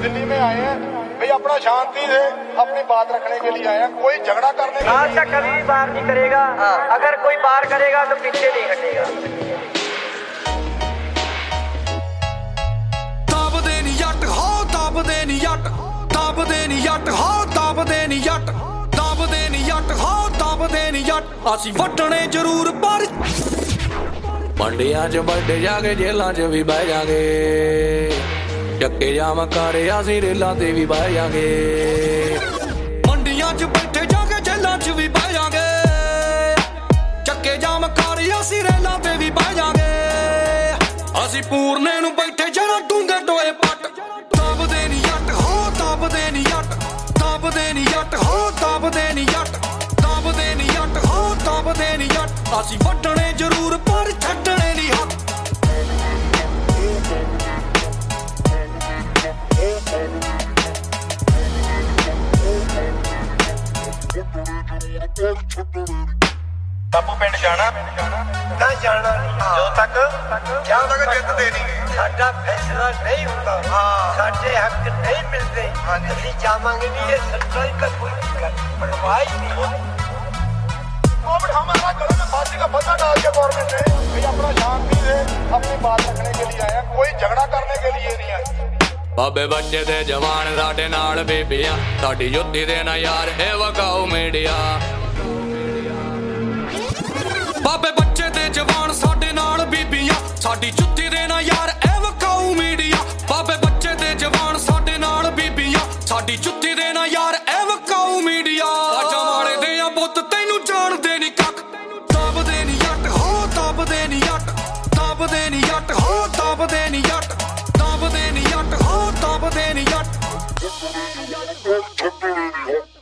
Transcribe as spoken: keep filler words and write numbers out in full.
दिल्ली में आए हैं भाई अपना शांति से अपनी बात रखने के लिए आए हैं, कोई झगड़ा करने के आज तक कभी भी बार नहीं करेगा। अगर कोई बार करेगा तो पीछे नहीं हटेगा। ताब देनी जट हो ताब देनी जट ताब देनी जट हो ताब देनी जट ताब देनी जट हो ताब देनी जट असी वटने जरूर पर मंडियां च बड़े जाके जेलां च भी बह जागे चक्के जाम करे असी रेलां ते भी बह जागे मंडियां च बैठे जाके जेलां च भी बह जागे चक्के जाम करे असी रेलां ते भी बह जागे असी पूरने नूं बैठे जरा डूंगे टोए पट ताब देनी जट हो ताब देनी जट ताब देनी जट हो ताब देनी जट ताब देनी जट हो ताब देनी जट असी वटने जरूर पर छड्डने नहीं हक ਬਾਪੂ ਪਿੰਡ ਜਾਣਾ ਨਾ ਜਾਣਾ ਜਦੋਂ ਤੱਕ ਜਦੋਂ ਤੱਕ ਜਿੱਤਦੇ ਨਹੀਂ ਸਾਡਾ ਫੈਸਲਾ ਨਹੀਂ ਹੁੰਦਾ ਸਾਡੇ ਹੱਕ ਨਹੀਂ ਮਿਲਦੇ ਅਸੀਂ ਜਾਵਾਂਗੇ ਨਹੀਂ ਇਹ ਸਰਕਾਰ ਦਾ ਕੋਈ ਗੱਲ ਪਰਵਾਹ ਹੀ ਨਹੀਂ अब हमारा गले में फांसी का फंदा डाल के गवर्नमेंट ने भाई अपना शांति से अपनी बात रखने के लिए आए हैं, कोई झगड़ा करने के लिए नहीं आए। ਬਾਬੇ ਬੱਚੇ ਤੇ ਜਵਾਨ ਸਾਡੇ ਨਾਲ ਬੀਬੀਆਂ ਸਾਡੀ ਜੁੱਤੀ ਦੇ ਨਾ ਯਾਰ ਇਹ ਵਗਾਓ ਮੀਡੀਆ ਬਾਬੇ ਬੱਚੇ ਤੇ ਜਵਾਨ ਸਾਡੇ ਨਾਲ ਬੀਬੀਆਂ ਸਾਡੀ ਜੁੱਤੀ ਦੇ ਨਾ ਯਾਰ ਇਹ ਵਕਾਊ ਮੀਡੀਆ ਬਾਬੇ ਬੱਚੇ ਤੇ ਜਵਾਨ ਸਾਡੇ ਨਾਲ ਬੀਬੀਆਂ ਸਾਡੀ ਜੁੱਤੀ ਦੇ ਨਾ ਯਾਰ ਇਹ ਵਕਾਊ ਮੀਡੀਆ ਆਜਾ ਵਾਲੇ ਦੇ ਆ ਪੁੱਤ ਤੈਨੂੰ ਜਾਣਦੇ ਨਹੀਂ ਕੱਖ ਤਾਬ ਦੇ ਨਹੀਂ ਜੱਟ ਹੋ ਤਾਬ ਦੇ ਨਹੀਂ ਜੱਟ ਤਾਬ ਦੇ ਨਹੀਂ ਜੱਟ ਹੋ ਤਾਬ ਦੇ ਨਹੀਂ ਜੱਟ ਤਾਬ ਦੇ ਨਹੀਂ ਜੱਟ ਹੋ ਤਾਬ ਦੇ ਨਹੀਂ ਜੱਟ